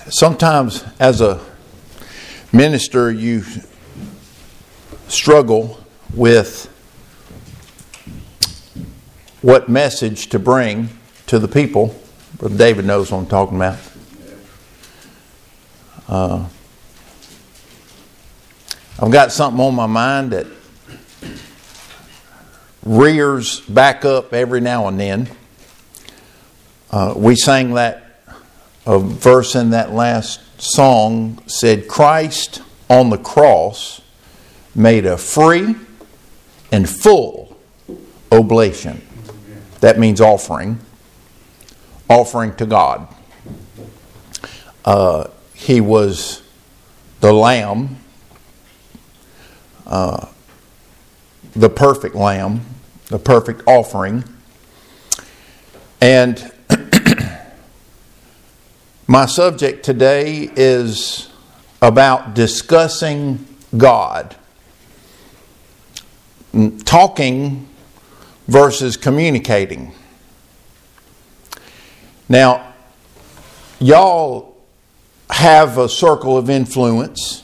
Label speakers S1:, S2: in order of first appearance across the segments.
S1: Sometimes as a minister you struggle with what message to bring to the people. Brother David knows what I'm talking about. I've got something on my mind that rears back up every now and then. We sang that a verse in that last song said, Christ on the cross made a free and full oblation. That means offering to God. He was the lamb, the perfect lamb, the perfect offering. And my subject today is about discussing God. Talking versus communicating. Now, y'all have a circle of influence,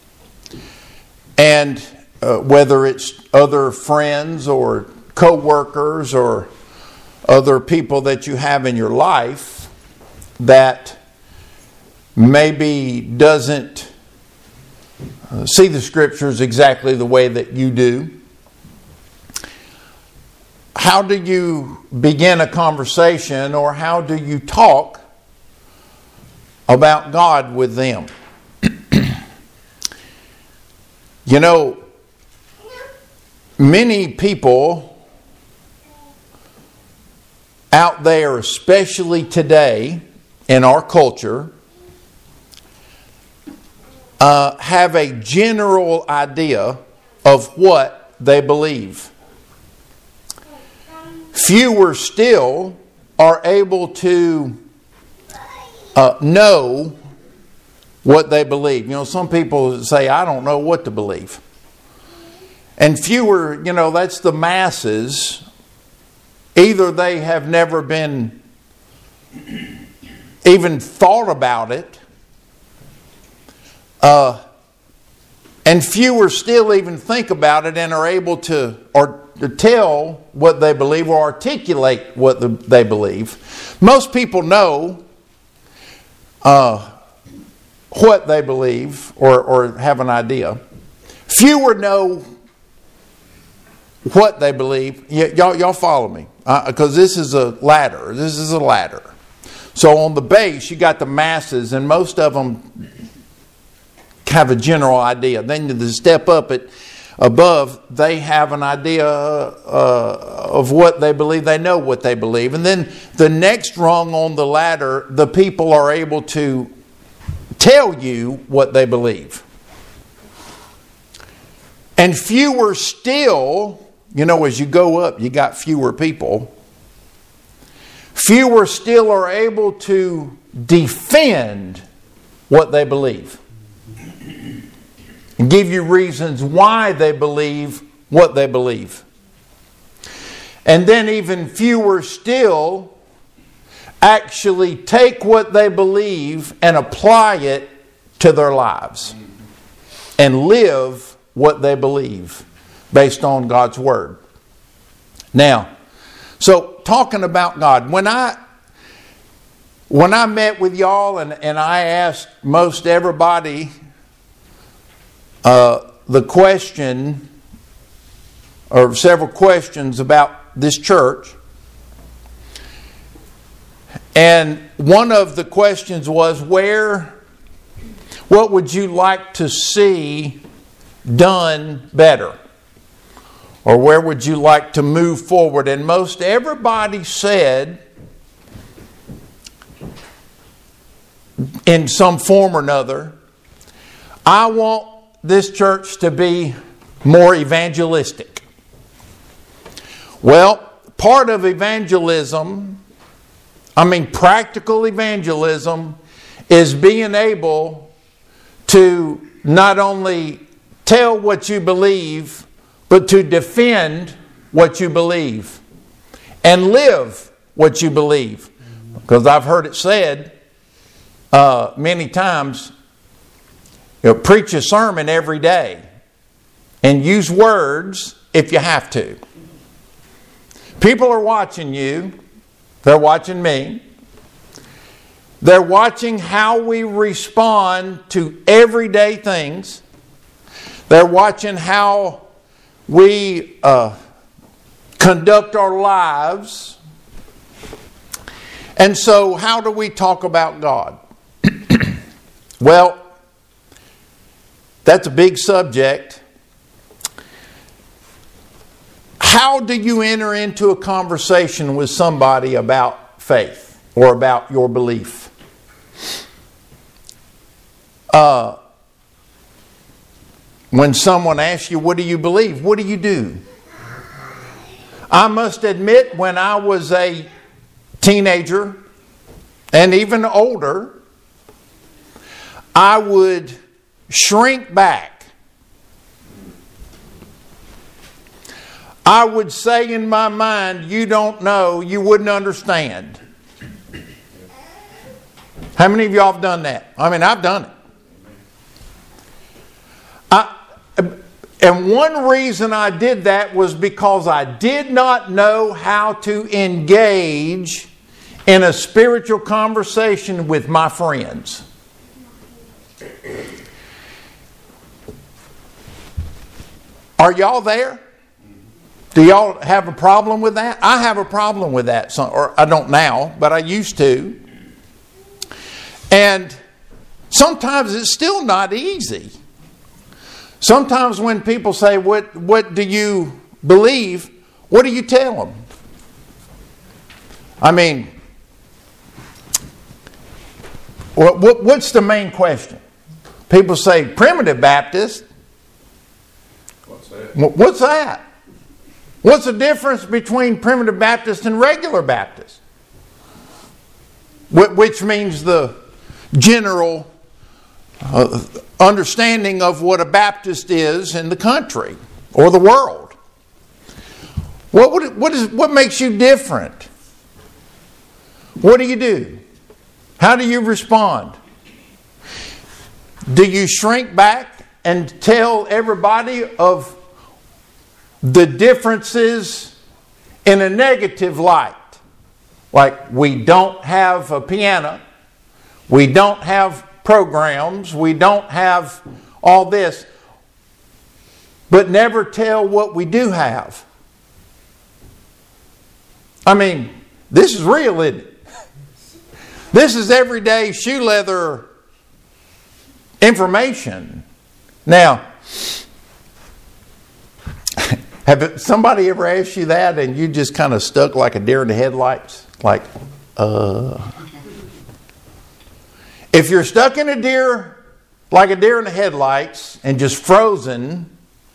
S1: and whether it's other friends or co-workers or other people that you have in your life that maybe doesn't see the scriptures exactly the way that you do. How do you begin a conversation, or how do you talk about God with them? You know, many people out there, especially today in our culture, have a general idea of what they believe. Fewer still are able to know what they believe. You know, some people say, I don't know what to believe. And fewer, you know, that's the masses. Either they have never been even thought about it, and fewer still even think about it and are able to tell what they believe or articulate what they believe. Most people know what they believe or have an idea. Fewer know what they believe. Y'all follow me? Because this is a ladder. This is a ladder. So on the base, you got the masses, and most of them have a general idea. Then the step up above, they have an idea of what they believe. They know what they believe. And then the next rung on the ladder, the people are able to tell you what they believe. And fewer still, you know, as you go up, you got fewer people. Fewer still are able to defend what they believe. And give you reasons why they believe what they believe. And then even fewer still actually take what they believe and apply it to their lives. And live what they believe based on God's Word. Now, so talking about God, when I met with y'all and I asked most everybody the question, or several questions about this church, and one of the questions was, what would you like to see done better? Or where would you like to move forward? And most everybody said, in some form or another, I want this church to be more evangelistic. Well, part of evangelism, practical evangelism, is being able to not only tell what you believe, but to defend what you believe and live what you believe. Because I've heard it said, many times, preach a sermon every day and use words if you have to. People are watching you. They're watching me. They're watching how we respond to everyday things. They're watching how we conduct our lives. And so, how do we talk about God? Well, that's a big subject. How do you enter into a conversation with somebody about faith or about your belief? When someone asks you, what do you believe? What do you do? I must admit, when I was a teenager and even older, I would shrink back. I would say in my mind, you don't know, you wouldn't understand. How many of y'all have done that? I mean, I've done it. And one reason I did that was because I did not know how to engage in a spiritual conversation with my friends. Are y'all there? Do y'all have a problem with that? I have a problem with that. Or I don't now, but I used to. And sometimes it's still not easy. Sometimes when people say, what do you believe? What do you tell them? I mean, what's the main question? People say, Primitive Baptist.
S2: What's that?
S1: What's that? What's the difference between Primitive Baptist and regular Baptist? Which means the general understanding of what a Baptist is in the country or the world. What makes you different? What do you do? How do you respond? Do you shrink back and tell everybody of the differences in a negative light? Like, we don't have a piano, we don't have programs, we don't have all this, but never tell what we do have. I mean, this is real, isn't it? This is everyday shoe leather information. Now, have somebody ever asked you that and you just kind of stuck like a deer in the headlights? Like, If you're stuck in like a deer in the headlights and just frozen,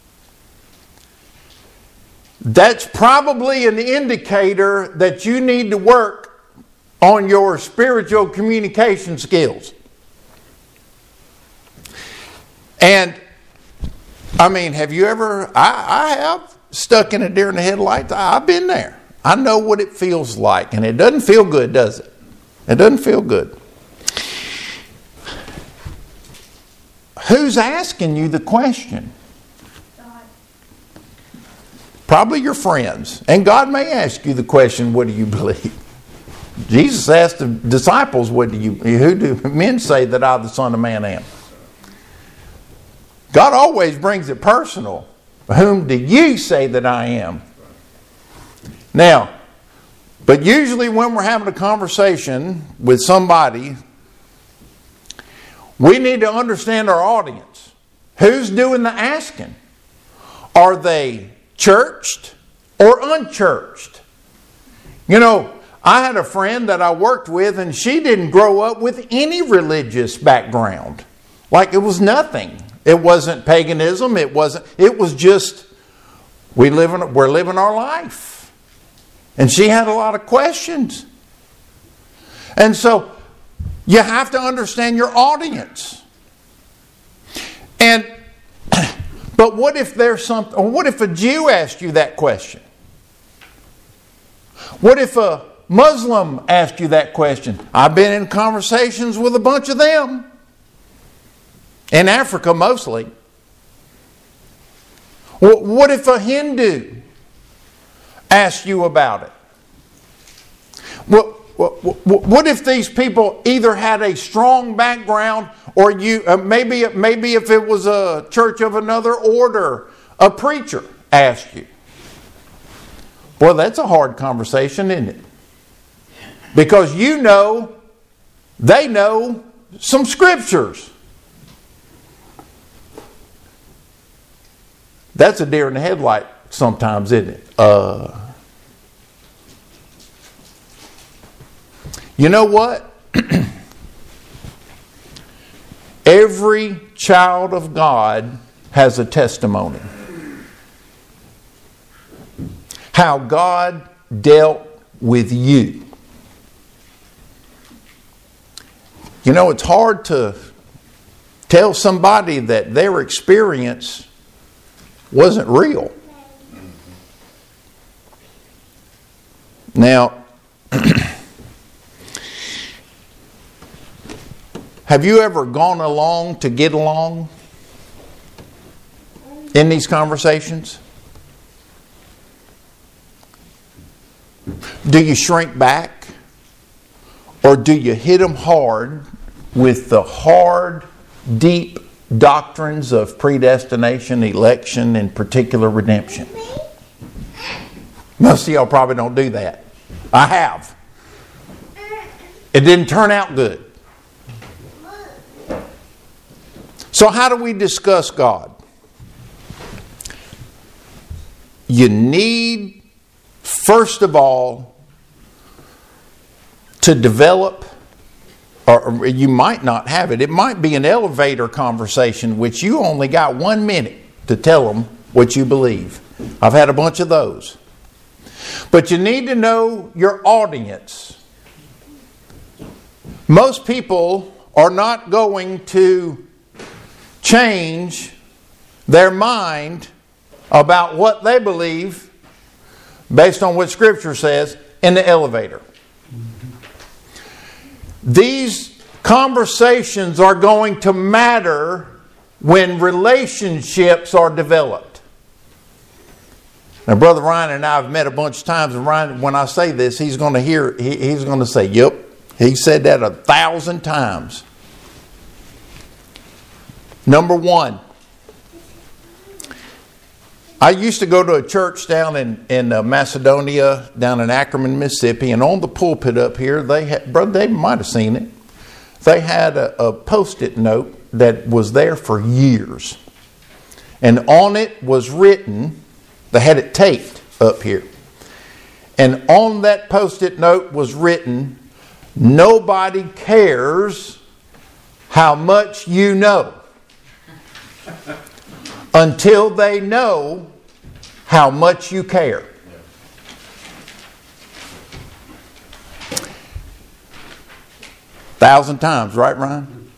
S1: that's probably an indicator that you need to work on your spiritual communication skills. And, I mean, have you ever, I have stuck in a deer in the headlights. I've been there. I know what it feels like. And it doesn't feel good, does it? It doesn't feel good. Who's asking you the question?
S3: God.
S1: Probably your friends. And God may ask you the question, what do you believe? Jesus asked the disciples, who do men say that I, the Son of Man, am? God always brings it personal. Whom do you say that I am? Now, but usually when we're having a conversation with somebody, we need to understand our audience. Who's doing the asking? Are they churched or unchurched? You know, I had a friend that I worked with and she didn't grow up with any religious background. Like, it was nothing. It wasn't paganism. It was just, we're living our life. And she had a lot of questions. And so, you have to understand your audience. But what if what if a Jew asked you that question? What if a Muslim asked you that question? I've been in conversations with a bunch of them. In Africa mostly. What if a Hindu asked you about it? What if these people either had a strong background, or maybe if it was a church of another order, a preacher asked you? Boy, that's a hard conversation, isn't it? Because they know some scriptures. That's a deer in the headlight sometimes, isn't it? You know what? Every child of God has a testimony. How God dealt with you. You know, it's hard to tell somebody that their experience wasn't real. Now, have you ever gone along to get along in these conversations? Do you shrink back? Or do you hit them hard with the hard, deep doctrines of predestination, election, and particular redemption? Most of y'all probably don't do that. I have. It didn't turn out good. So how do we discuss God? You need, first of all, to develop, or you might not have it. It might be an elevator conversation, which you only got 1 minute to tell them what you believe. I've had a bunch of those. But you need to know your audience. Most people are not going to change their mind about what they believe based on what Scripture says in the elevator. These conversations are going to matter when relationships are developed. Now, Brother Ryan and I have met a bunch of times, and Ryan, when I say this, he's going to say, yep, he said that 1,000 times. Number one, I used to go to a church down in Macedonia, down in Ackerman, Mississippi, and on the pulpit up here, Brother David might have seen it. They had a Post-it note that was there for years. And on it was written, they had it taped up here. And on that Post-it note was written, "Nobody cares how much you know until they know how much you care." Thousand times, right, Ryan?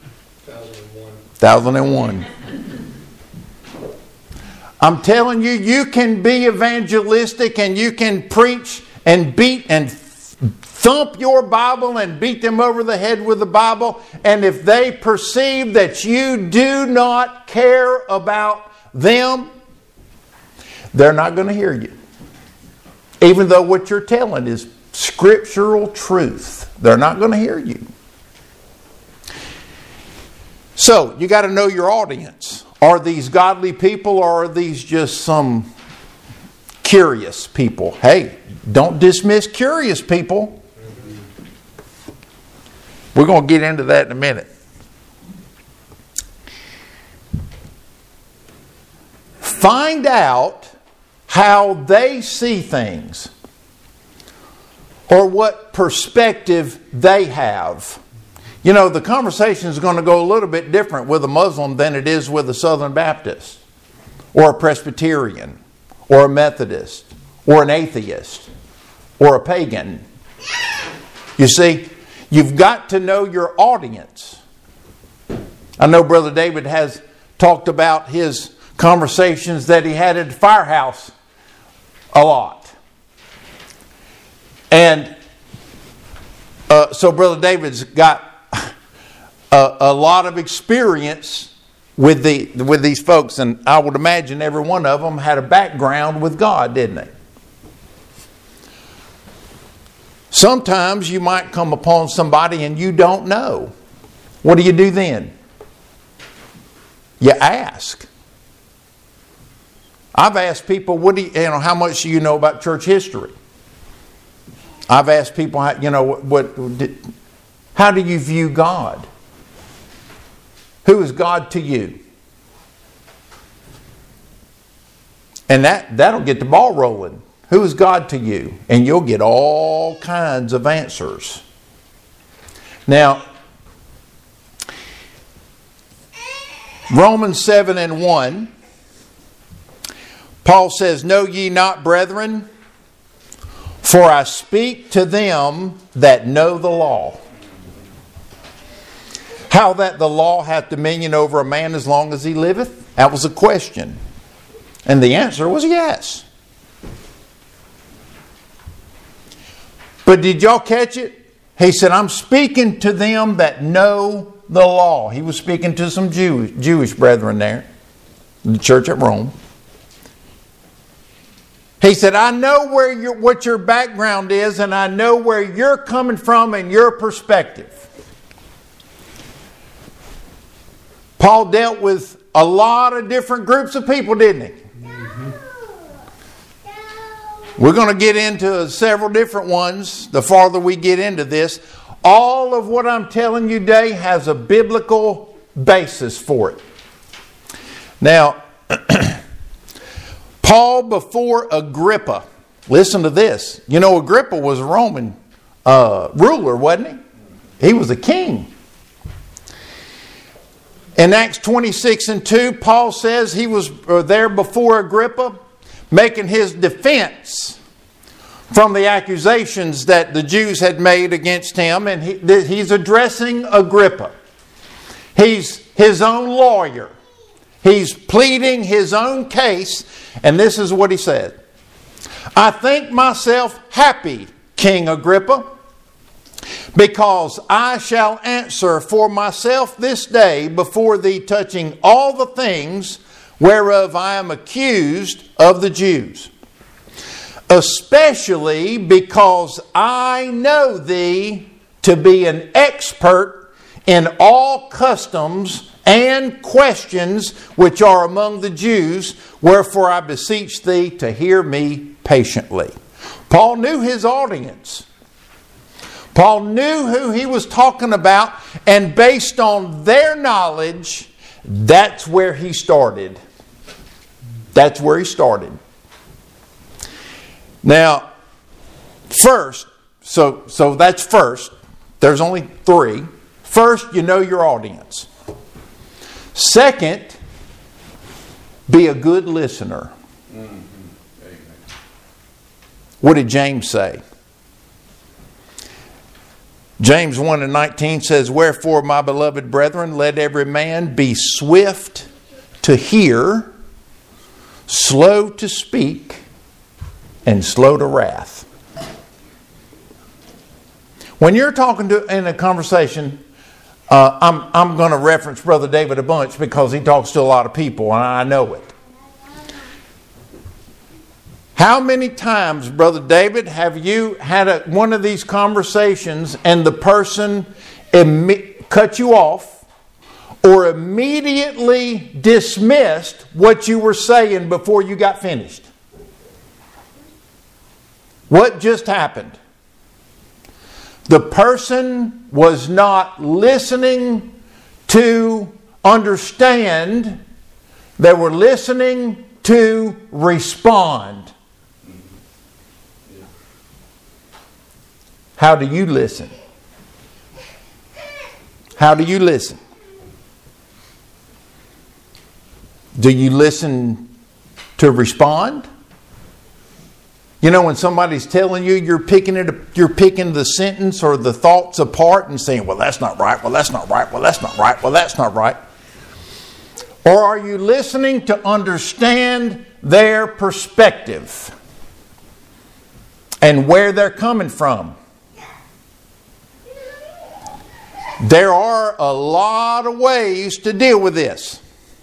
S1: 1,001. I'm telling you, you can be evangelistic and you can preach and beat and thump your Bible and beat them over the head with the Bible. And if they perceive that you do not care about them, they're not going to hear you. Even though what you're telling is scriptural truth, they're not going to hear you. So, you got to know your audience. Are these godly people, or are these just some curious people? Hey, don't dismiss curious people. We're going to get into that in a minute. Find out how they see things, or what perspective they have. You know, the conversation is going to go a little bit different with a Muslim than it is with a Southern Baptist, or a Presbyterian, or a Methodist, or an atheist, or a pagan. You see, you've got to know your audience. I know Brother David has talked about his conversations that he had at the firehouse a lot. And So Brother David's got a lot of experience with these folks, and I would imagine every one of them had a background with God, didn't they? Sometimes you might come upon somebody and you don't know. What do you do then? You ask. I've asked people, how much do you know about church history? I've asked people, how do you view God? Who is God to you? And that'll get the ball rolling. Who is God to you? And you'll get all kinds of answers. Now, Romans 7:1, Paul says, "Know ye not, brethren, for I speak to them that know the law, how that the law hath dominion over a man as long as he liveth?" That was a question. And the answer was yes. But did y'all catch it? He said, I'm speaking to them that know the law. He was speaking to some Jewish brethren there in the church at Rome. He said, I know what your background is, and I know where you're coming from and your perspective. Paul dealt with a lot of different groups of people, didn't he? We're going to get into several different ones the farther we get into this. All of what I'm telling you today has a biblical basis for it. Now, Paul before Agrippa. Listen to this. You know, Agrippa was a Roman ruler, wasn't he? He was a king. In Acts 26:2, Paul says he was there before Agrippa, making his defense from the accusations that the Jews had made against him. And he's addressing Agrippa. He's his own lawyer. He's pleading his own case. And this is what he said. I think myself happy, King Agrippa, because I shall answer for myself this day before thee touching all the things whereof I am accused of the Jews, especially because I know thee to be an expert in all customs and questions which are among the Jews, wherefore I beseech thee to hear me patiently. Paul knew his audience. Paul knew who he was talking about, and based on their knowledge, that's where he started. That's where he started. Now, first, so that's first. There's only three. First, you know your audience. Second, be a good listener. What did James say? James 1:19 says, wherefore, my beloved brethren, let every man be swift to hear, slow to speak, and slow to wrath. When you're talking in a conversation, I'm going to reference Brother David a bunch because he talks to a lot of people and I know it. How many times, Brother David, have you had one of these conversations and the person cut you off or immediately dismissed what you were saying before you got finished? What just happened? The person was not listening to understand. They were listening to respond. How do you listen? How do you listen? Do you listen to respond? You know, when somebody's telling you, you're picking the sentence or the thoughts apart and saying, well, that's not right, well, that's not right, well, that's not right, well, that's not right. Or are you listening to understand their perspective and where they're coming from? There are a lot of ways to deal with this.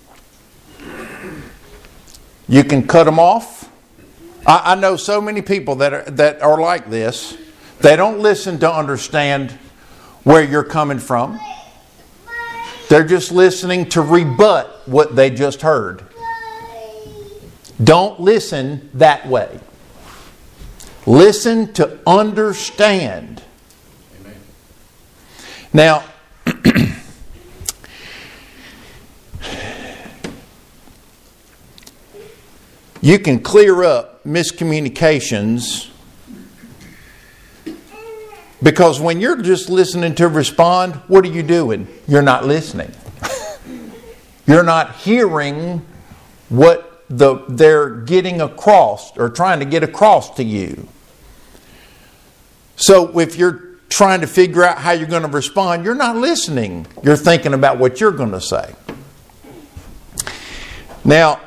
S1: You can cut them off. I know so many people that are like this. They don't listen to understand where you're coming from. They're just listening to rebut what they just heard. Don't listen that way. Listen to understand.
S2: Amen.
S1: Now, you can clear up miscommunications because when you're just listening to respond, what are you doing? You're not listening. You're not hearing what they're getting across or trying to get across to you. So if you're trying to figure out how you're going to respond, you're not listening. You're thinking about what you're going to say. Now,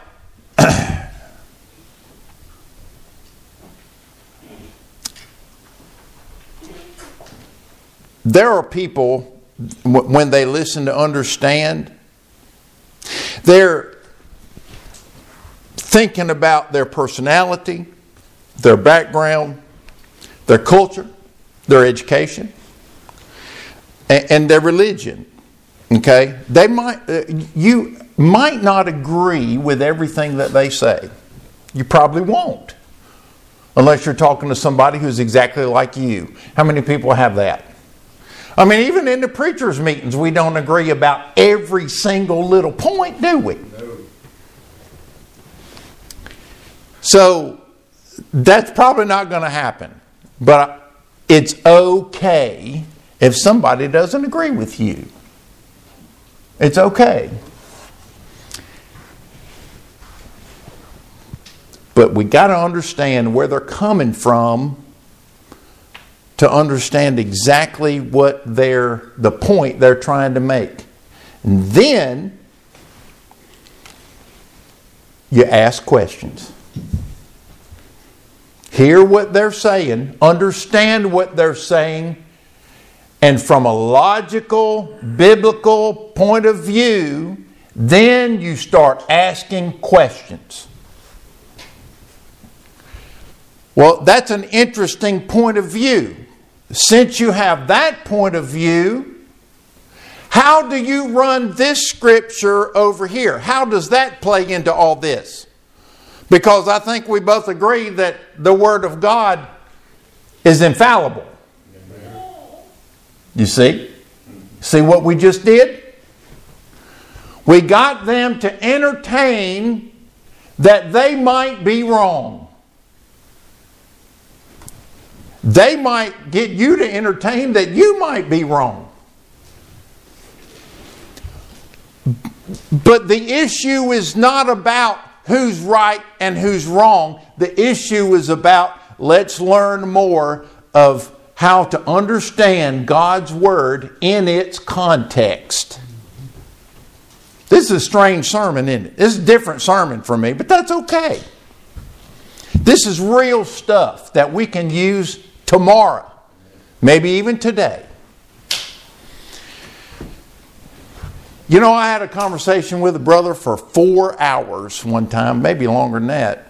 S1: there are people, when they listen to understand, they're thinking about their personality, their background, their culture, their education, and their religion. Okay? You might not agree with everything that they say. You probably won't. Unless you're talking to somebody who's exactly like you. How many people have that? I mean, even in the preachers' meetings, we don't agree about every single little point, do we?
S2: No.
S1: So, that's probably not going to happen. But it's okay if somebody doesn't agree with you. It's okay. But we got to understand where they're coming from to understand exactly what the point they're trying to make. And then you ask questions. Hear what they're saying, understand what they're saying, and from a logical, biblical point of view, then you start asking questions. Well, that's an interesting point of view. Since you have that point of view, how do you run this scripture over here? How does that play into all this? Because I think we both agree that the Word of God is infallible. You see? See what we just did? We got them to entertain that they might be wrong. They might get you to entertain that you might be wrong. But the issue is not about who's right and who's wrong. The issue is about let's learn more of how to understand God's Word in its context. This is a strange sermon, isn't it? This is a different sermon for me, but that's okay. This is real stuff that we can use tomorrow, maybe even today. You know, I had a conversation with a brother for 4 hours one time, maybe longer than that.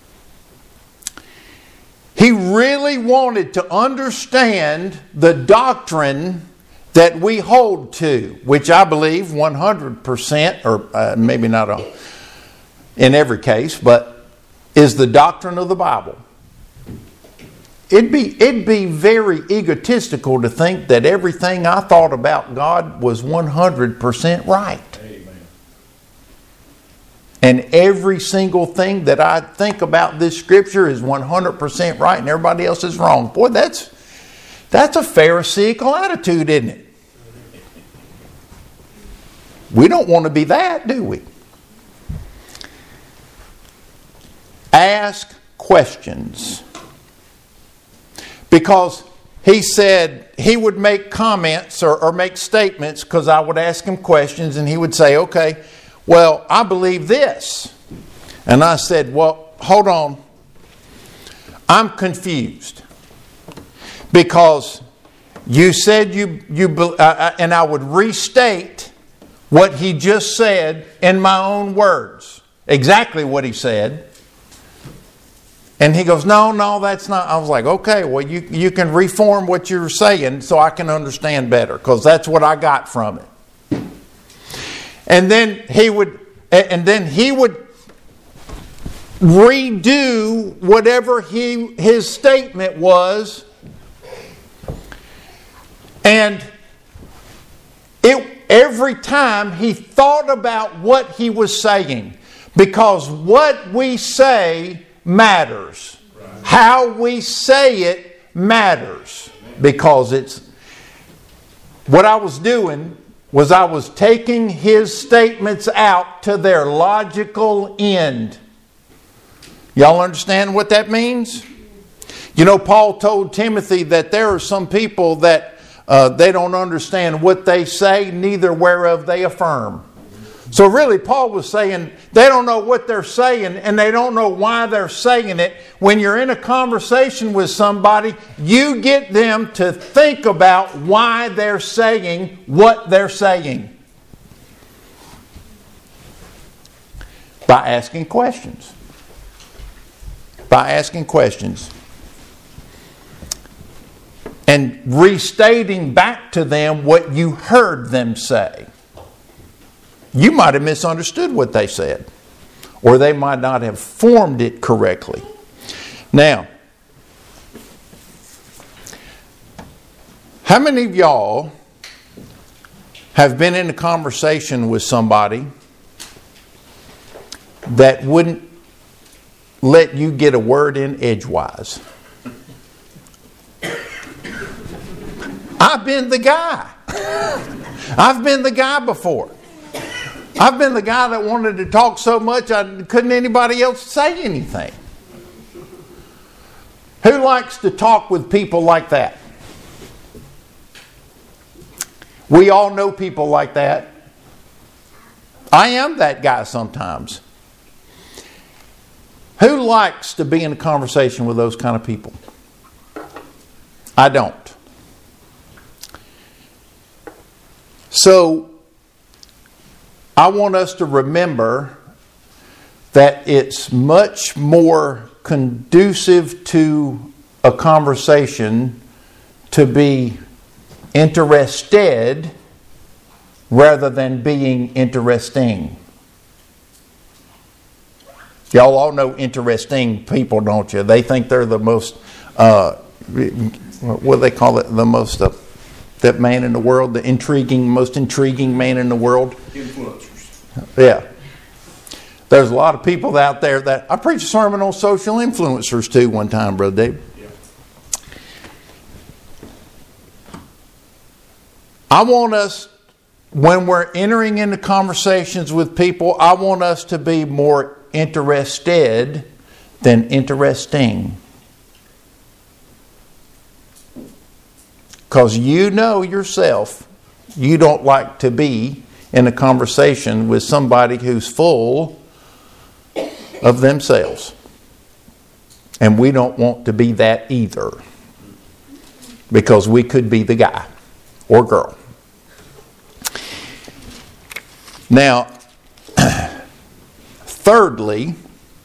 S1: He really wanted to understand the doctrine that we hold to, which I believe 100%, or maybe not in every case, but is the doctrine of the Bible. It'd be very egotistical to think that everything I thought about God was 100% right.
S2: Amen.
S1: And every single thing that I think about this scripture is 100% right and everybody else is wrong. Boy, that's a Pharisaical attitude, isn't it? We don't want to be that, do we? Ask questions. Because he said he would make comments or make statements because I would ask him questions and he would say, okay, well, I believe this. And I said, well, hold on. I'm confused. Because You said and I would restate what he just said in my own words. Exactly what he said. And he goes, no, that's not. I was like, okay, well, you can reform what you're saying so I can understand better, because that's what I got from it. And then he would redo whatever his statement was. And every time he thought about what he was saying, because what we say matters. Right. How we say it matters. Because it's what I was doing was I was taking his statements out to their logical end. Y'all understand what that means? You know, Paul told Timothy that there are some people that they don't understand what they say, neither whereof they affirm. So really, Paul was saying they don't know what they're saying, and they don't know why they're saying it. When you're in a conversation with somebody, you get them to think about why they're saying what they're saying. By asking questions. By asking questions. And restating back to them what you heard them say. You might have misunderstood what they said. Or they might not have formed it correctly. Now, how many of y'all have been in a conversation with somebody that wouldn't let you get a word in edgewise? I've been the guy. I've been the guy before. I've been the guy that wanted to talk so much couldn't anybody else say anything. Who likes to talk with people like that? We all know people like that. I am that guy sometimes. Who likes to be in a conversation with those kind of people? I don't. So, I want us to remember that it's much more conducive to a conversation to be interested rather than being interesting. Y'all all know interesting people, don't you? They think they're the most, what do they call it? The most, that man in the world, the most intriguing man in the world. Influencers. Yeah. There's a lot of people out there that, I preached a sermon on social influencers too one time, Brother Dave. Yeah. I want us, when we're entering into conversations with people, I want us to be more interested than interesting. Because you know yourself, you don't like to be in a conversation with somebody who's full of themselves. And we don't want to be that either. Because we could be the guy or girl. Now, thirdly,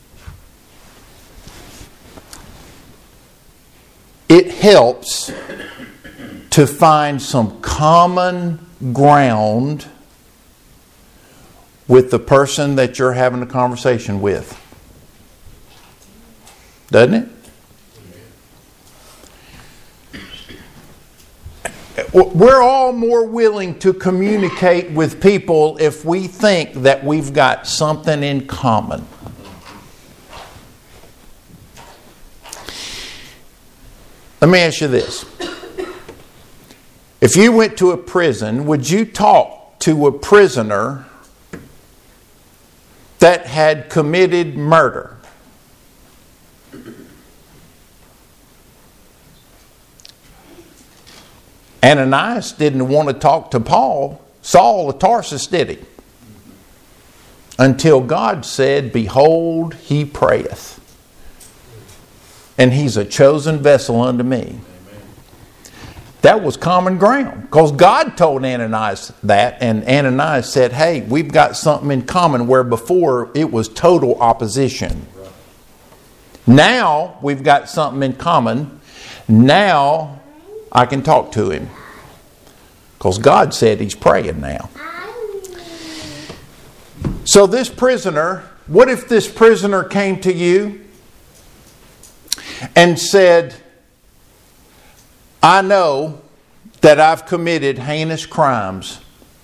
S1: it helps to find some common ground with the person that you're having a conversation with. Doesn't it? We're all more willing to communicate with people if we think that we've got something in common. Let me ask you this. If you went to a prison, would you talk to a prisoner that had committed murder? Ananias didn't want to talk to Saul of Tarsus, did he? Until God said, "Behold, he prayeth, and he's a chosen vessel unto me." That was common ground. Because God told Ananias that, and Ananias said, hey, we've got something in common, where before it was total opposition. Now we've got something in common. Now I can talk to him. Because God said he's praying now. So this prisoner, what if this prisoner came to you and said, I know that I've committed heinous crimes.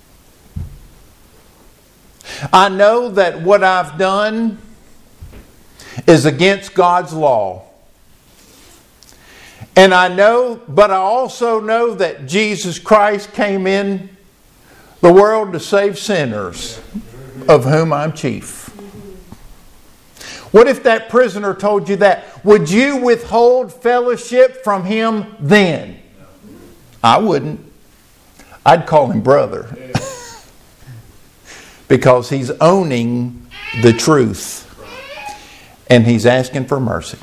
S1: I know that what I've done is against God's law. And I know, but I also know that Jesus Christ came in the world to save sinners, of whom I'm chief. What if that prisoner told you that? Would you withhold fellowship from him then? I wouldn't. I'd call him brother. Because he's owning the truth. And he's asking for mercy.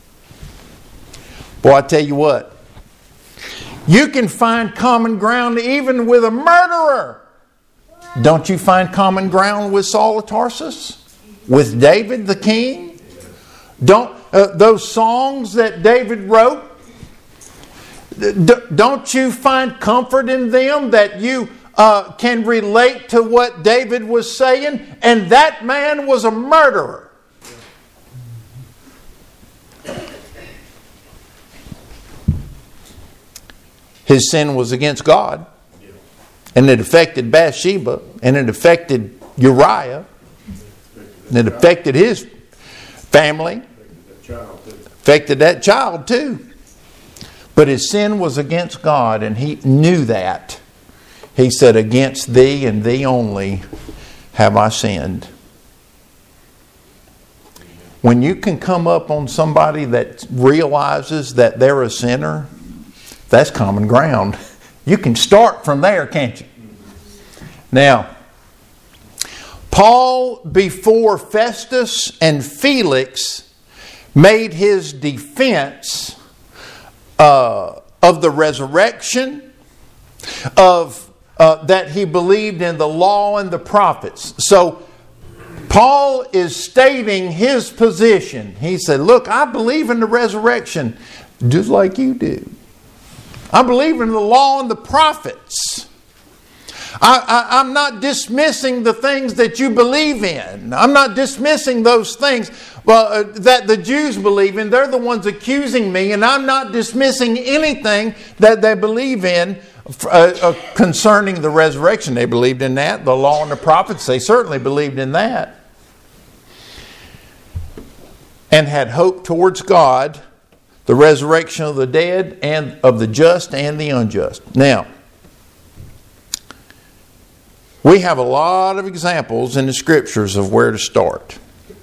S1: Boy, I tell you what. You can find common ground even with a murderer. Don't you find common ground with Saul of Tarsus? With David the king? Don't those songs that David wrote, don't you find comfort in them, that you can relate to what David was saying? And that man was a murderer. His sin was against God. And it affected Bathsheba. And it affected Uriah. And it affected his family. Affected that child too. But his sin was against God, and he knew that. He said, against thee and thee only have I sinned. When you can come up on somebody that realizes that they're a sinner, that's common ground. You can start from there, can't you? Now, Paul, before Festus and Felix made his defense of the resurrection, of that he believed in the law and the prophets. So Paul is stating his position. He said, look, I believe in the resurrection just like you do. I believe in the law and the prophets. I'm not dismissing the things that you believe in. I'm not dismissing those things that the Jews believe in. They're the ones accusing me, and I'm not dismissing anything that they believe in concerning the resurrection. They believed in that. The law and the prophets, they certainly believed in that. And had hope towards God, the resurrection of the dead, and of the just and the unjust. Now, we have a lot of examples in the Scriptures of where to start.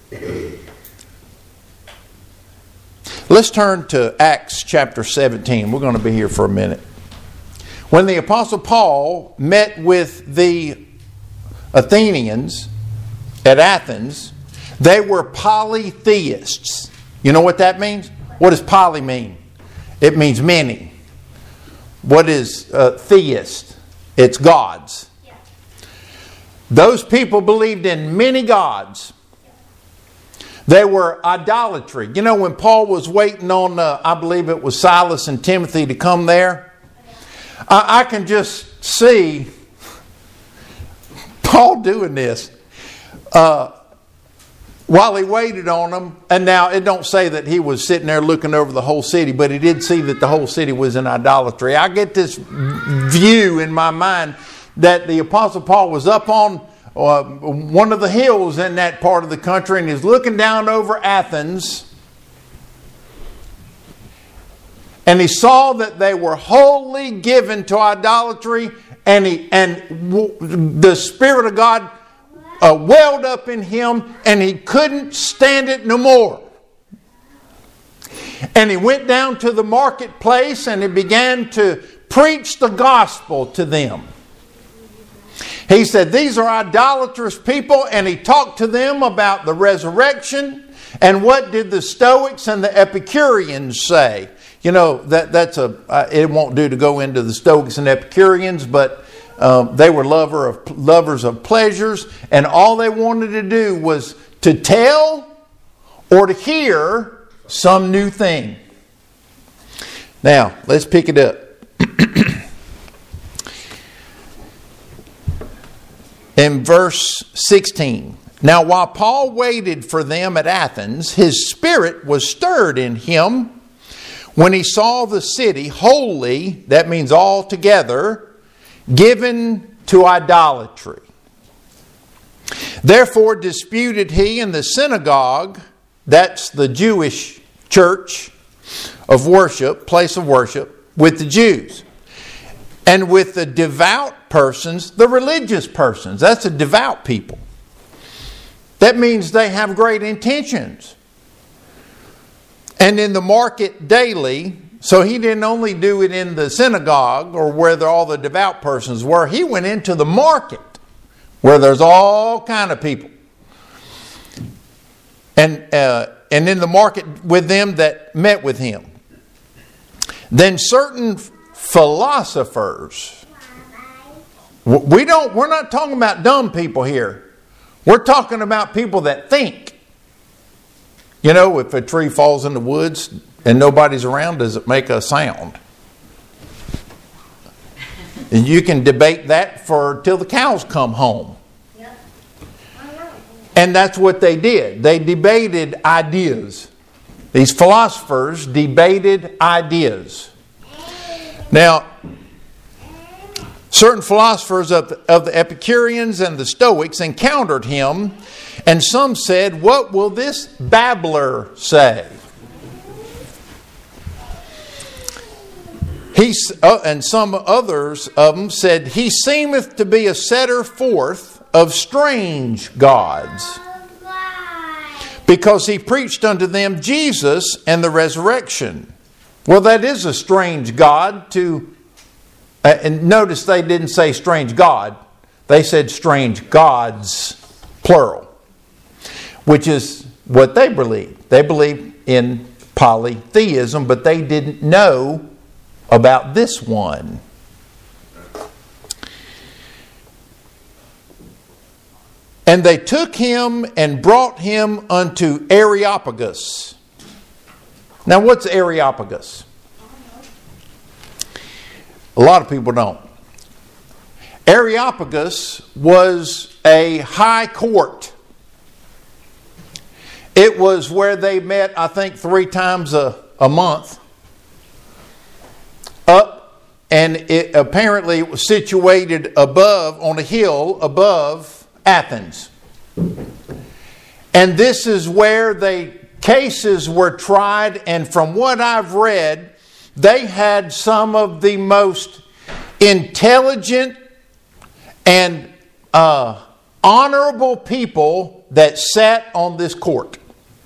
S1: Let's turn to Acts chapter 17. We're going to be here for a minute. When the Apostle Paul met with the Athenians at Athens, they were polytheists. You know what that means? What does poly mean? It means many. What is theist? It's gods. Those people believed in many gods. They were idolatry. You know, when Paul was waiting on, I believe it was Silas and Timothy to come there, I can just see Paul doing this while he waited on them. And now it don't say that he was sitting there looking over the whole city, but he did see that the whole city was in idolatry. I get this view in my mind that the Apostle Paul was up on one of the hills in that part of the country, and he's looking down over Athens, and he saw that they were wholly given to idolatry, and the Spirit of God welled up in him, and he couldn't stand it no more. And he went down to the marketplace, and he began to preach the gospel to them. He said, these are idolatrous people, and he talked to them about the resurrection. And what did the Stoics and the Epicureans say? it won't do to go into the Stoics and Epicureans, but they were lovers of pleasures, and all they wanted to do was to tell or to hear some new thing. Now, let's pick it up. In verse 16. Now, while Paul waited for them at Athens, his spirit was stirred in him when he saw the city wholly, that means altogether, given to idolatry. Therefore disputed he in the synagogue, that's the Jewish church of worship, place of worship, with the Jews. And with the devout persons, the religious persons, that's the devout people. That means they have great intentions. And in the market daily, so he didn't only do it in the synagogue or where all the devout persons were. He went into the market where there's all kind of people. And in the market with them that met with him. Then certain philosophers. We're not talking about dumb people here. We're talking about people that think. You know, if a tree falls in the woods and nobody's around, does it make a sound? And you can debate that till the cows come home. Yep. And that's what they did. They debated ideas. These philosophers debated ideas. Now, certain philosophers of the Epicureans and the Stoics encountered him, and some said, "What will this babbler say?" And some others of them said, "He seemeth to be a setter forth of strange gods, because he preached unto them Jesus and the resurrection." Well, that is a strange God to... and notice they didn't say strange God. They said strange gods, plural. Which is what they believed. They believed in polytheism, but they didn't know about this one. And they took him and brought him unto Areopagus. Now, what's Areopagus? A lot of people don't. Areopagus was a high court. It was where they met, I think, 3 times a month. And it apparently was situated on a hill above Athens. And this is where cases were tried, and from what I've read, they had some of the most intelligent and honorable people that sat on this court.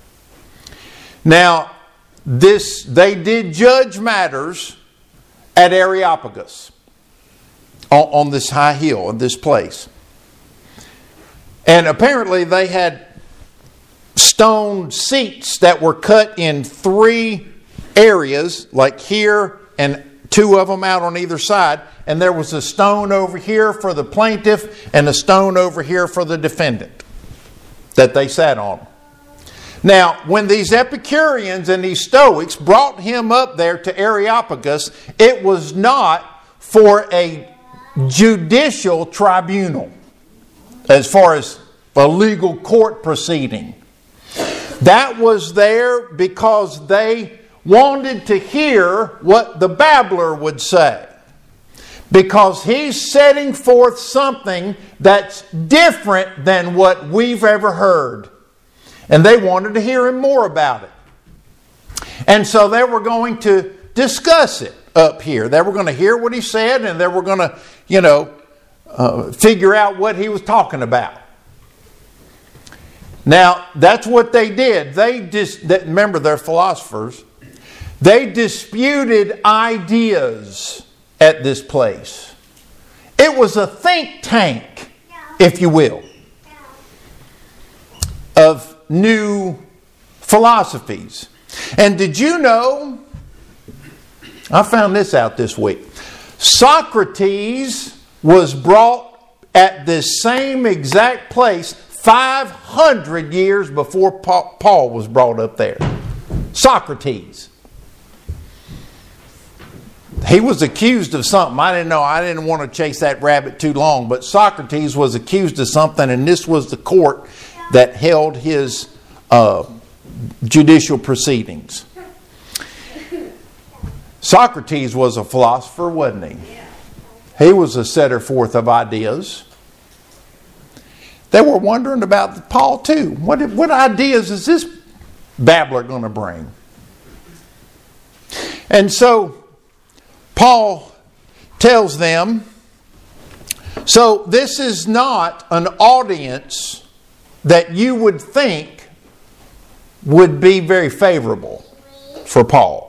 S1: Now, they did judge matters at Areopagus on this high hill, in this place. And apparently they had stone seats that were cut in 3 areas, like here and 2 of them out on either side. And there was a stone over here for the plaintiff and a stone over here for the defendant that they sat on. Now, when these Epicureans and these Stoics brought him up there to Areopagus, it was not for a judicial tribunal, as far as a legal court proceeding. That was there because they wanted to hear what the babbler would say. Because he's setting forth something that's different than what we've ever heard. And they wanted to hear him more about it. And so they were going to discuss it up here. They were going to hear what he said, and they were going to, figure out what he was talking about. Now, that's what they did. Remember, they're philosophers. They disputed ideas at this place. It was a think tank, if you will, of new philosophies. And did you know I found this out this week. Socrates was brought at this same exact place 500 years before Paul was brought up there. Socrates. He was accused of something. I didn't know. I didn't want to chase that rabbit too long. But Socrates was accused of something, and this was the court that held his judicial proceedings. Socrates was a philosopher, wasn't he? He was a setter forth of ideas. They were wondering about Paul too. What ideas is this babbler going to bring? And so Paul tells them, so this is not an audience that you would think would be very favorable for Paul.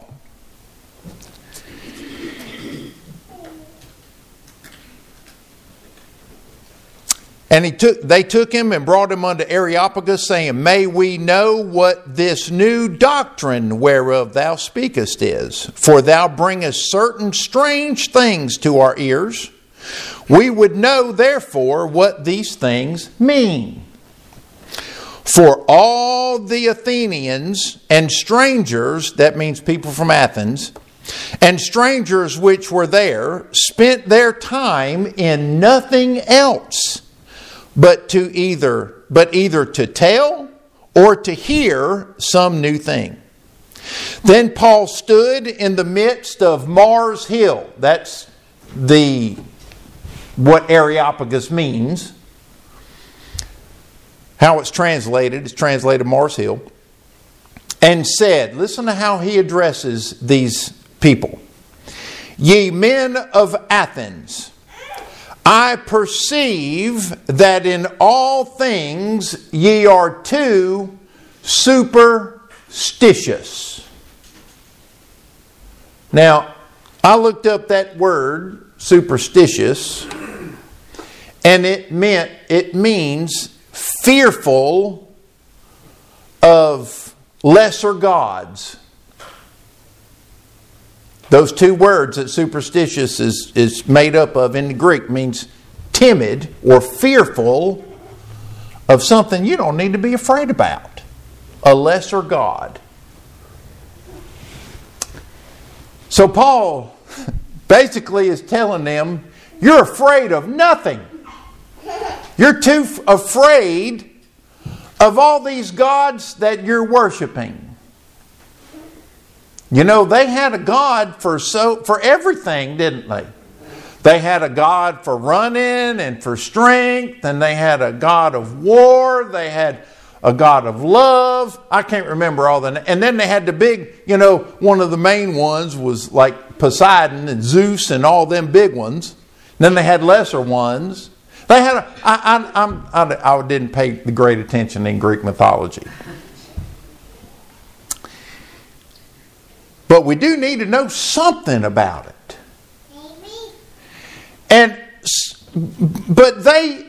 S1: And they took him and brought him unto Areopagus, saying, May we know what this new doctrine whereof thou speakest is. For thou bringest certain strange things to our ears. We would know therefore what these things mean. For all the Athenians and strangers, that means people from Athens, and strangers which were there, spent their time in nothing else, but either to tell or to hear some new thing. Then Paul stood in the midst of Mars Hill. That's what Areopagus means. How it's translated Mars Hill. And said, listen to how he addresses these people. Ye men of Athens, I perceive that in all things ye are too superstitious. Now, I looked up that word, superstitious, and it means fearful of lesser gods. Those two words that superstitious is made up of in the Greek means timid or fearful of something you don't need to be afraid about. A lesser god. So Paul basically is telling them, you're afraid of nothing. You're too afraid of all these gods that you're worshiping. You know, they had a God for everything, didn't they? They had a God for running and for strength, and they had a God of war, they had a God of love. I can't remember all the. And then they had the big, one of the main ones was like Poseidon and Zeus and all them big ones. And then they had lesser ones. They had I didn't pay the great attention in Greek mythology. But we do need to know something about it. But they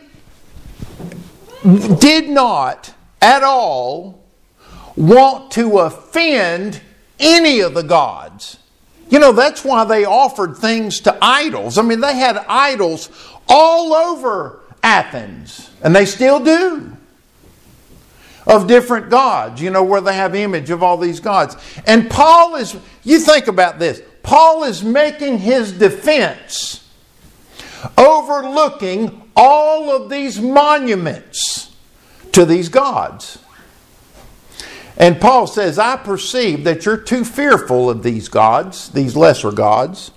S1: did not at all want to offend any of the gods. That's why they offered things to idols. I mean, they had idols all over Athens, and they still do. Of different gods, where they have image of all these gods. And you think about this, Paul is making his defense, overlooking all of these monuments to these gods. And Paul says, I perceive that you're too fearful of these gods, these lesser gods.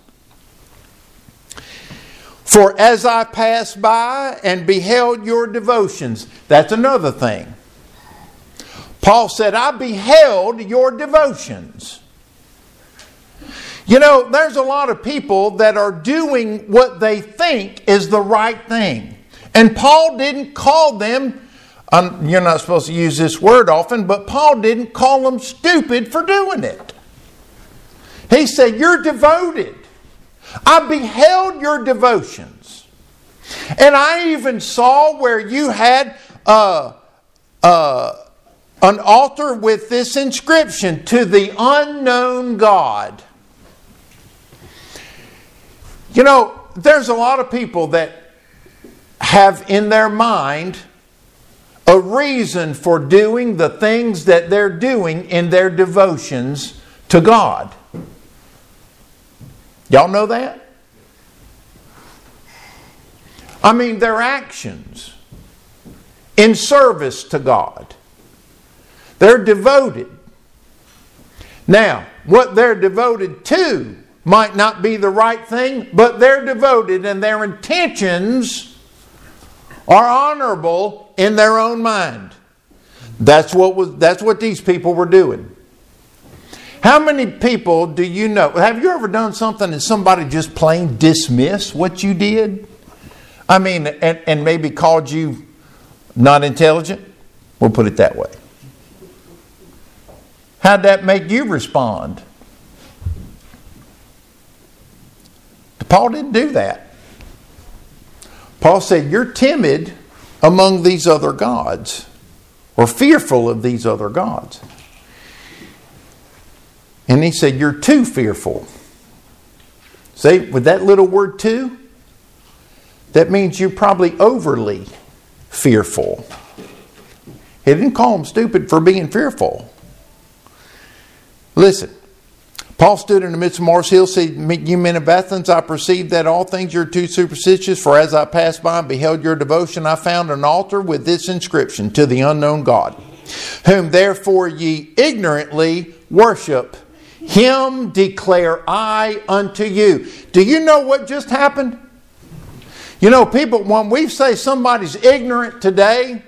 S1: For as I passed by and beheld your devotions, that's another thing. Paul said, I beheld your devotions. There's a lot of people that are doing what they think is the right thing. And Paul didn't call them, you're not supposed to use this word often, but Paul didn't call them stupid for doing it. He said, you're devoted. I beheld your devotions. And I even saw where you had an altar with this inscription, to the unknown God. You know, there's a lot of people that have in their mind a reason for doing the things that they're doing in their devotions to God. Y'all know that? I mean, their actions in service to God. They're devoted. Now, what they're devoted to might not be the right thing, but they're devoted and their intentions are honorable in their own mind. That's what these people were doing. How many people do you know? Have you ever done something and somebody just plain dismissed what you did? I mean, and maybe called you not intelligent? We'll put it that way. How'd that make you respond? Paul didn't do that. Paul said, you're timid among these other gods, or fearful of these other gods. And he said, you're too fearful. See, with that little word too, that means you're probably overly fearful. He didn't call them stupid for being fearful. Listen, Paul stood in the midst of Mars Hill, said, you men of Athens, I perceive that all things are too superstitious, for as I passed by and beheld your devotion, I found an altar with this inscription, to the unknown God, whom therefore ye ignorantly worship. Him declare I unto you. Do you know what just happened? You know, people, when we say somebody's ignorant today,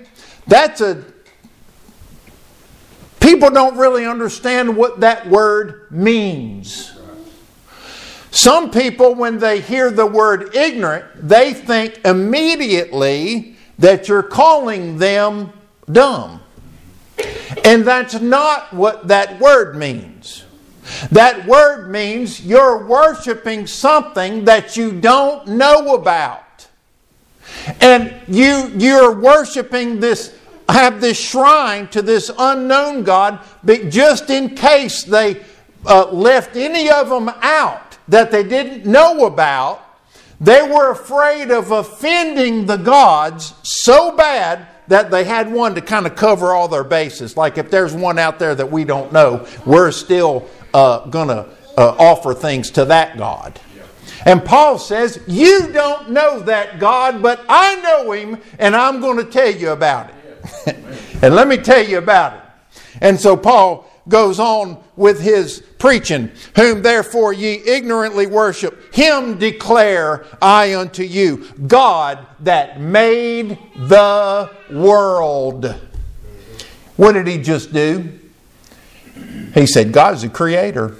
S1: people don't really understand what that word means. Some people, when they hear the word ignorant, they think immediately that you're calling them dumb. And that's not what that word means. That word means you're worshiping something that you don't know about. And you're worshiping this, have this shrine to this unknown God, but just in case they left any of them out that they didn't know about, they were afraid of offending the gods so bad that they had one to kind of cover all their bases. Like if there's one out there that we don't know, we're still going to offer things to that God. And Paul says, you don't know that God, but I know Him, and I'm going to tell you about it. And let me tell you about it. And so Paul goes on with his preaching. Whom therefore ye ignorantly worship, Him declare I unto you, God that made the world. What did He just do? He said, God is the creator.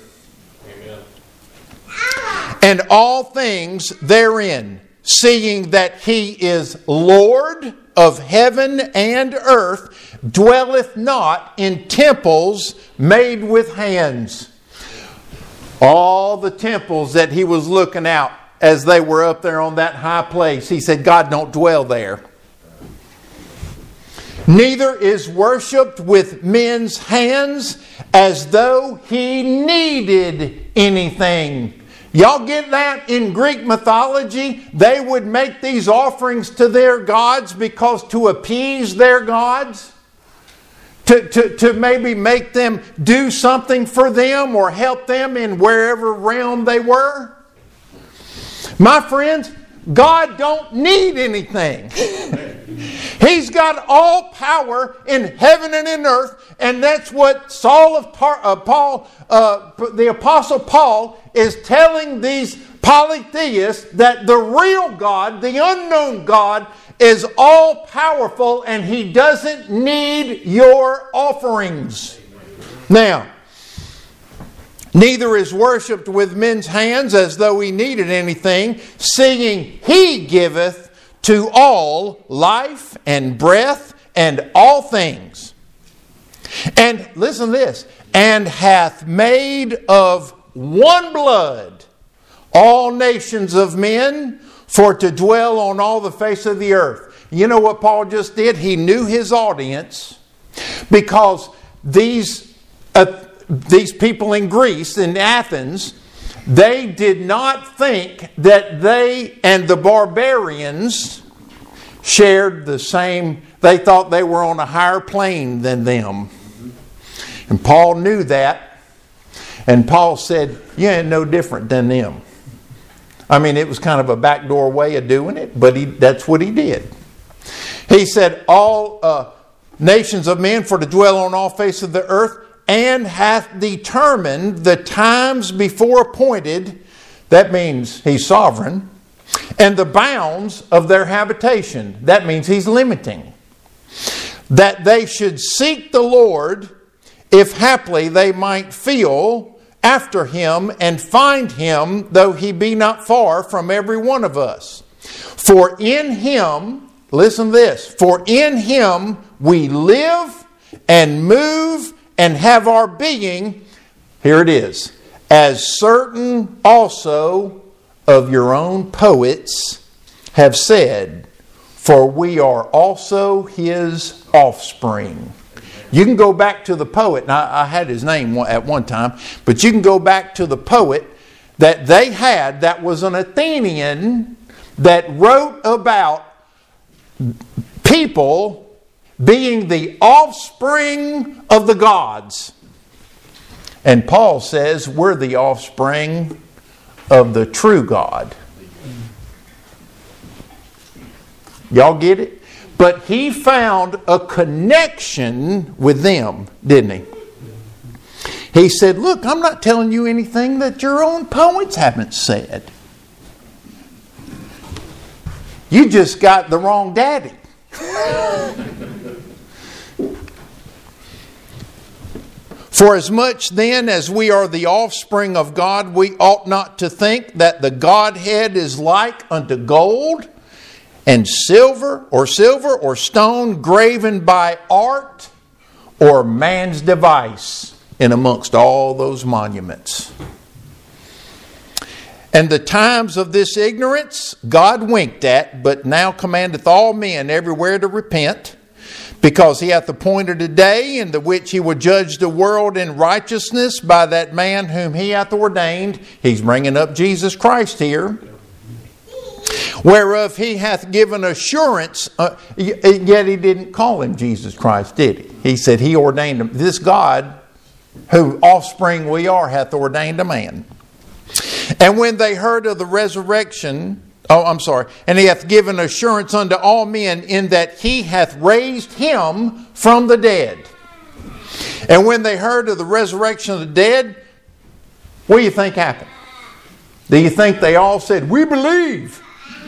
S1: And all things therein, seeing that He is Lord of heaven and earth, dwelleth not in temples made with hands. All the temples that He was looking out as they were up there on that high place, He said, God don't dwell there. Neither is worshipped with men's hands as though He needed anything. Y'all get that? In Greek mythology, they would make these offerings to their gods because to appease their gods, to maybe make them do something for them or help them in wherever realm they were. My friends, God don't need anything. He's got all power in heaven and in earth, and that's what the Apostle Paul is telling these polytheists, that the real God, the unknown God, is all powerful and He doesn't need your offerings. Now, neither is worshipped with men's hands as though He needed anything, seeing He giveth to all life and breath and all things. And listen to this. And hath made of one blood all nations of men for to dwell on all the face of the earth. You know what Paul just did? He knew his audience, because these people in Greece, in Athens, They did not think that they and the barbarians shared the same. They thought they were on a higher plane than them. And Paul knew that. And Paul said, you ain't no different than them. I mean, it was kind of a backdoor way of doing it, but that's what he did. He said, all nations of men for to dwell on all face of the earth, and hath determined the times before appointed, that means he's sovereign, and the bounds of their habitation, that means he's limiting, that they should seek the Lord, if haply they might feel after him and find him, though he be not far from every one of us. For in him, listen to this, for in him we live and move and have our being, here it is, as certain also of your own poets have said, for we are also his offspring. You can go back to the poet, and I had his name at one time, but you can go back to the poet that they had that was an Athenian that wrote about people being the offspring of the gods. And Paul says we're the offspring of the true God. Y'all get it? But he found a connection with them, didn't he? He said, look, I'm not telling you anything that your own poets haven't said. You just got the wrong daddy. For as much then as we are the offspring of God, we ought not to think that the Godhead is like unto gold and silver or stone graven by art or man's device in amongst all those monuments. And the times of this ignorance God winked at, but now commandeth all men everywhere to repent, because he hath appointed a day in the which he will judge the world in righteousness by that man whom he hath ordained. He's bringing up Jesus Christ here. Whereof he hath given assurance, yet he didn't call him Jesus Christ, did he? He said he ordained him. This God, whose offspring we are, hath ordained a man. And when they heard of the resurrection, and he hath given assurance unto all men in that he hath raised him from the dead. And when they heard of the resurrection of the dead, what do you think happened? Do you think they all said, we believe?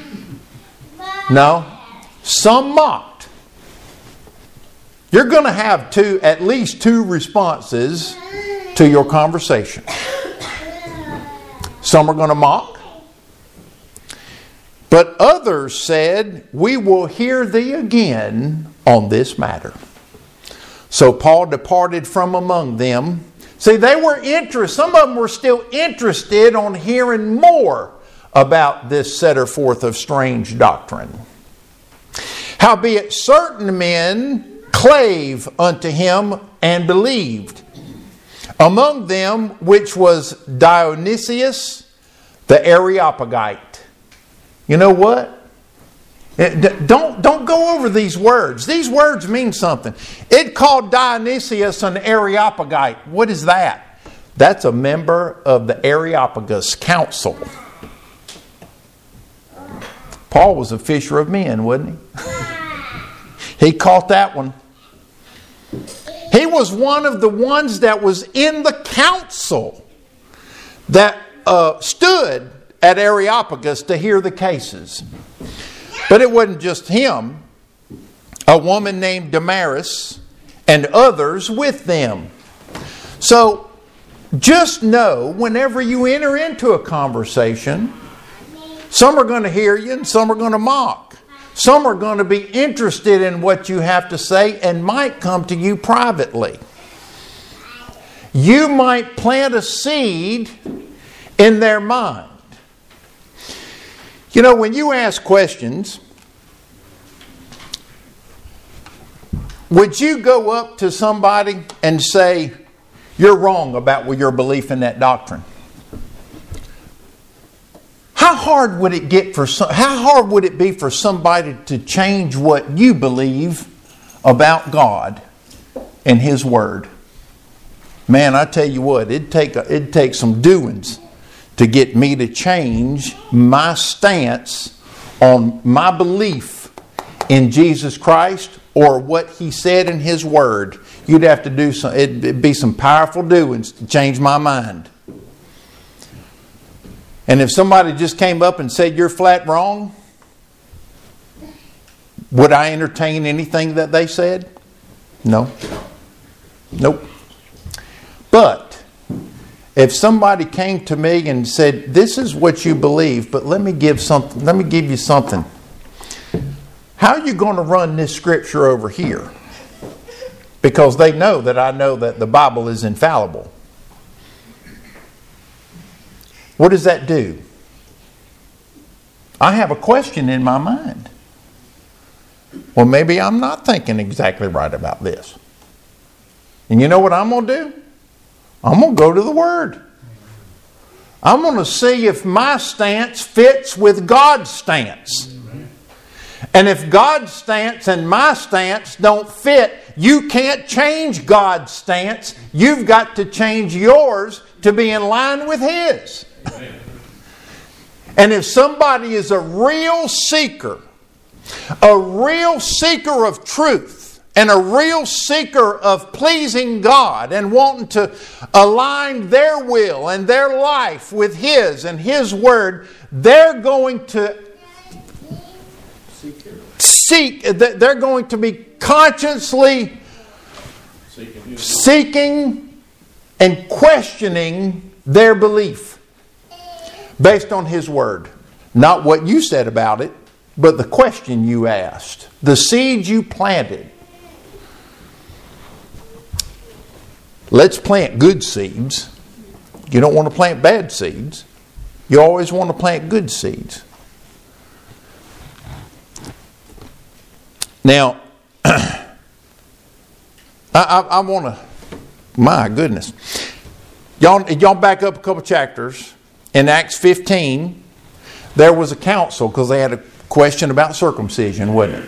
S1: No. Some mocked. You're going to have at least two responses to your conversation. Some are going to mock. But others said, we will hear thee again on this matter. So Paul departed from among them. See, they were interested. Some of them were still interested on hearing more about this setter forth of strange doctrine. Howbeit certain men clave unto him and believed. Among them which was Dionysius the Areopagite. You know what? Don't go over these words. These words mean something. It called Dionysius an Areopagite. What is that? That's a member of the Areopagus Council. Paul was a fisher of men, wasn't he? He caught that one. He was one of the ones that was in the council that stood at Areopagus to hear the cases. But it wasn't just him. A woman named Damaris and others with them. So just know whenever you enter into a conversation, some are going to hear you and some are going to mock. Some are going to be interested in what you have to say and might come to you privately. You might plant a seed in their mind. You know, when you ask questions, would you go up to somebody and say, you're wrong about your belief in that doctrine? How hard would it be for somebody to change what you believe about God and His Word? Man, I tell you what, it'd take some doings to get me to change my stance on my belief in Jesus Christ or what He said in His Word. You'd have to do it'd be some powerful doings to change my mind. And if somebody just came up and said you're flat wrong, would I entertain anything that they said? No. Nope. But if somebody came to me and said, "This is what you believe, but let me give you something. How are you going to run this scripture over here?" Because they know that I know that the Bible is infallible. What does that do? I have a question in my mind. Well, maybe I'm not thinking exactly right about this. And you know what I'm going to do? I'm going to go to the Word. I'm going to see if my stance fits with God's stance. And if God's stance and my stance don't fit, you can't change God's stance. You've got to change yours to be in line with His. And if somebody is a real seeker of truth, and a real seeker of pleasing God and wanting to align their will and their life with His and His Word, they're going to they're going to be consciously seeking and questioning their belief based on His Word. Not what you said about it, but the question you asked, the seed you planted. Let's plant good seeds. You don't want to plant bad seeds. You always want to plant good seeds. Now, I want to, my goodness. Y'all back up a couple chapters. In Acts 15, there was a council because they had a question about circumcision, wasn't it?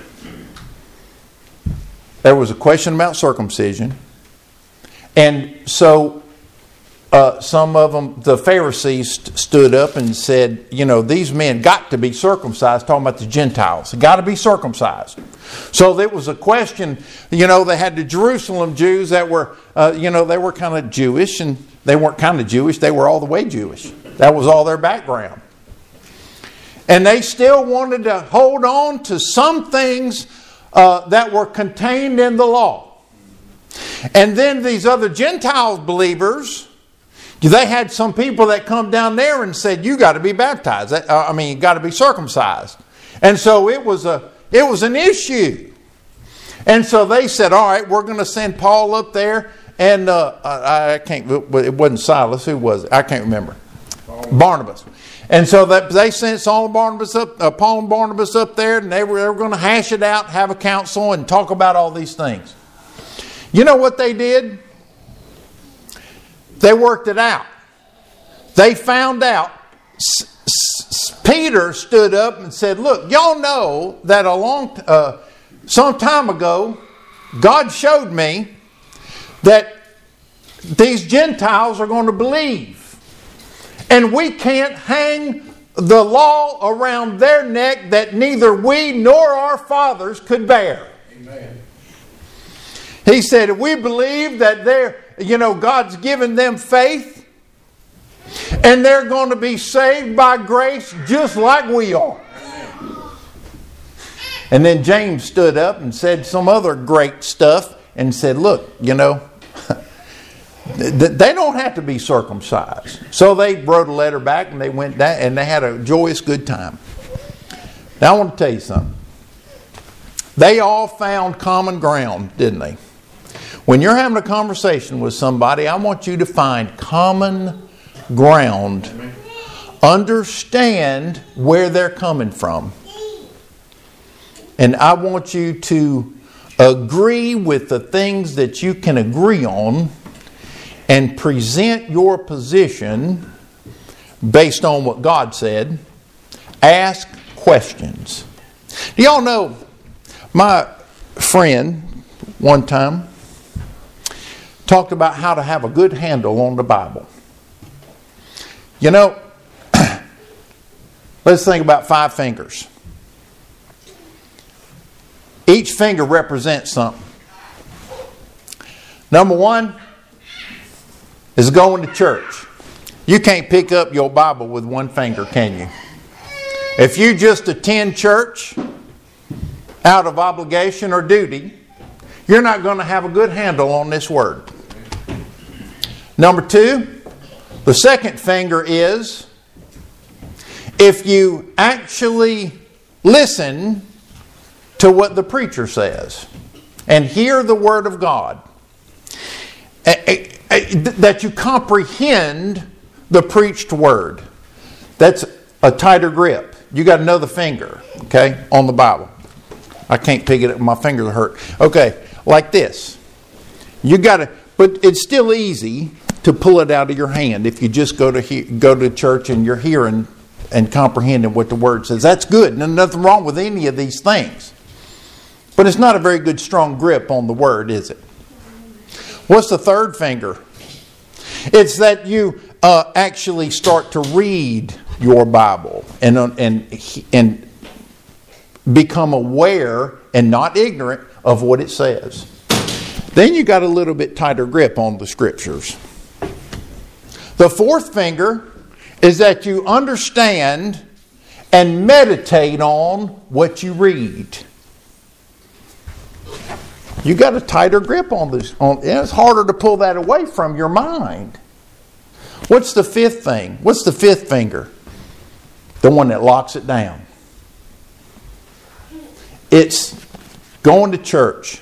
S1: There was a question about circumcision. And so some of them, the Pharisees stood up and said, these men got to be circumcised, talking about the Gentiles. They got to be circumcised. So there was a question, they had the Jerusalem Jews that were, they were kind of Jewish, and they weren't kind of Jewish, they were all the way Jewish. That was all their background. And they still wanted to hold on to some things that were contained in the law. And then these other Gentiles believers, they had some people that come down there and said, you got to be baptized. You got to be circumcised. And so it was an issue. And so they said, all right, we're going to send Paul up there. And it wasn't Silas. Who was it? I can't remember. Barnabas. And so they sent Paul and Barnabas up there, and they were going to hash it out, have a council, and talk about all these things. You know what they did? They worked it out. They found out. Peter stood up and said, look, y'all know that some time ago, God showed me that these Gentiles are going to believe. And we can't hang the law around their neck that neither we nor our fathers could bear. Amen. He said, if we believe that God's given them faith and they're going to be saved by grace just like we are. And then James stood up and said some other great stuff and said, look, they don't have to be circumcised. So they wrote a letter back and they went down and they had a joyous good time. Now I want to tell you something. They all found common ground, didn't they? When you're having a conversation with somebody, I want you to find common ground. Understand where they're coming from. And I want you to agree with the things that you can agree on and present your position based on what God said Ask questions. Do y'all know, my friend one time talked about how to have a good handle on the Bible. You know, let's think about 5 fingers. Each finger represents something. Number 1 is going to church. You can't pick up your Bible with 1 finger, can you? If you just attend church out of obligation or duty, you're not going to have a good handle on this Word. Number 2, the second finger is if you actually listen to what the preacher says and hear the Word of God, that you comprehend the preached Word. That's a tighter grip. You got another finger, okay, on the Bible. I can't pick it up. My fingers hurt. Okay, like this. You got to, but it's still easy to pull it out of your hand if you just go to church and you're hearing and comprehending what the Word says. That's good. There's nothing wrong with any of these things. But it's not a very good strong grip on the Word, is it? What's the third finger? It's that you actually start to read your Bible and become aware and not ignorant of what it says. Then you got a little bit tighter grip on the Scriptures. The fourth finger is that you understand and meditate on what you read. You got a tighter grip on this. It's harder to pull that away from your mind. What's the fifth thing? What's the fifth finger? The one that locks it down. It's going to church,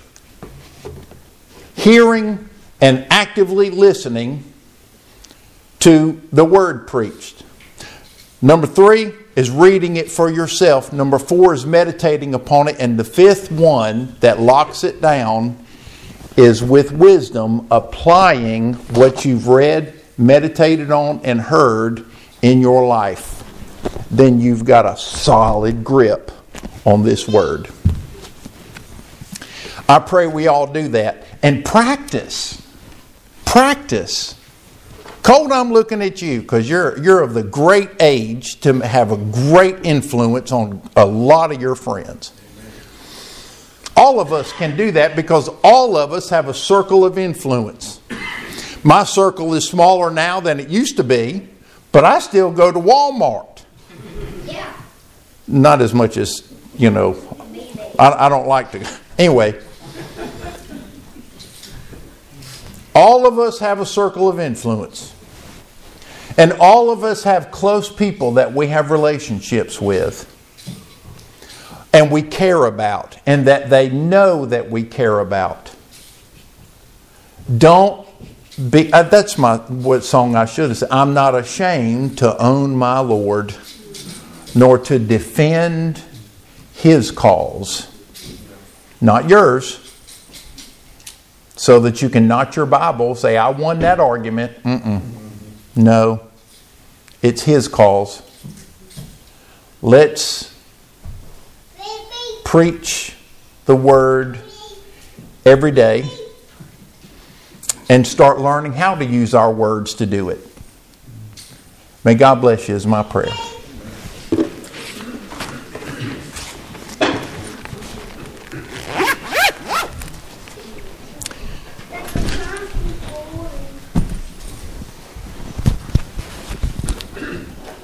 S1: hearing and actively listening to the Word preached. Number 3 is reading it for yourself. Number 4 is meditating upon it. And the fifth one that locks it down is with wisdom applying what you've read, meditated on, and heard in your life. Then you've got a solid grip on this Word. I pray we all do that. And practice. Practice. Colt, I'm looking at you because you're of the great age to have a great influence on a lot of your friends. All of us can do that because all of us have a circle of influence. My circle is smaller now than it used to be, but I still go to Walmart. Yeah. Not as much as, I don't like to. Anyway. All of us have a circle of influence. And all of us have close people that we have relationships with. And we care about. And that they know that we care about. Don't be... that's what song I should have said. I'm not ashamed to own my Lord, nor to defend His cause. Not yours. So that you can knock your Bible, say, I won that argument. No. It's His cause. Let's preach the Word every day and start learning how to use our words to do it. May God bless you is my prayer.